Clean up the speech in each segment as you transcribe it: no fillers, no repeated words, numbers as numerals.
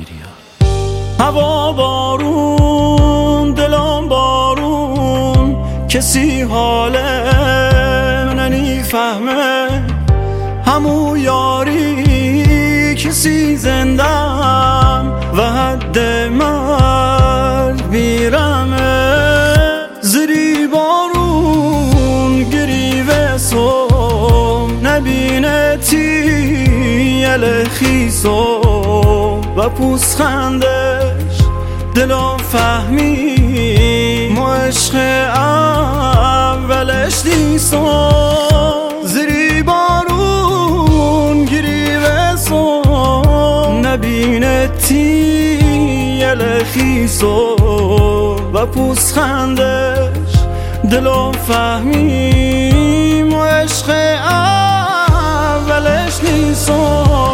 هوا بارون دلم بارون، کسی حاله نمیفهمه، همو یاری کسی زندم و حد مرگ بیرمه. زری بارون گریوه سوم، نبینتی یل خیسو و پوسخندش دلم فهمی ما عشق اولش نیستم. زری بارون گریوه سوم، نبینتی یل خیسو و پوسخندش دلم فهمی ما عشق اولش نیستم.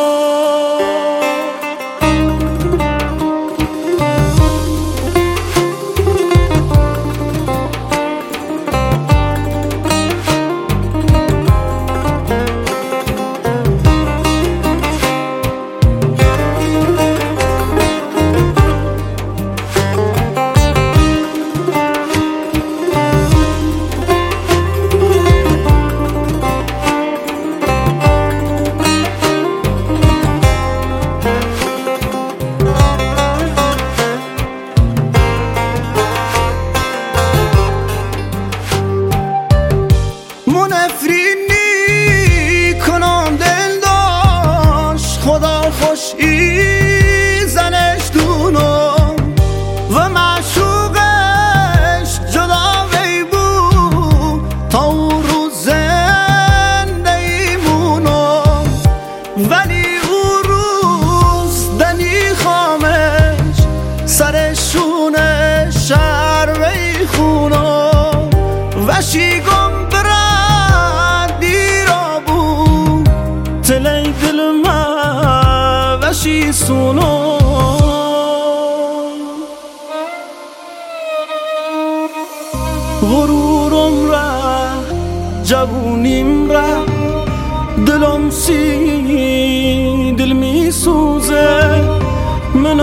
نفرینی کنم دل داشت، خدا خوشی زنش دونم و معشوقش جدا وی بود تا اون روز زنده ایمونم. ولی اون روز دنی خامش سرشونه شهر وی خونم و شیگم تلی دل ما وشی سونو. غرورم را جوونیم را، دلم سی دل می سوزه، من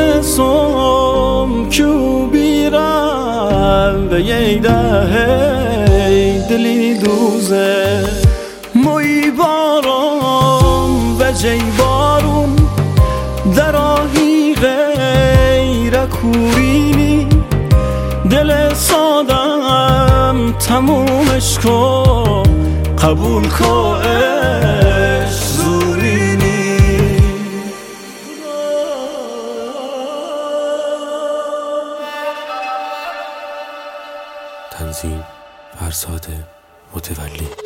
آنسم کیو بیرم به یه ده دلی دوزه. موی بارم و جی بارون دراهی غیر کورینی، دل سادم تمومش کن قبول کاش زورینی. تنظیم فرزاد متولی.